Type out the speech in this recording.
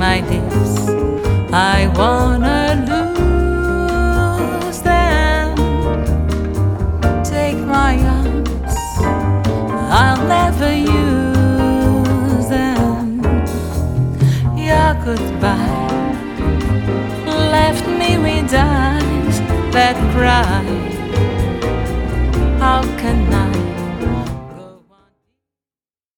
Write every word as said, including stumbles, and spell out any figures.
my lips, I wanna lose them. Take my arms, I'll never use them. Your goodbye left me with eyes that cry. How can I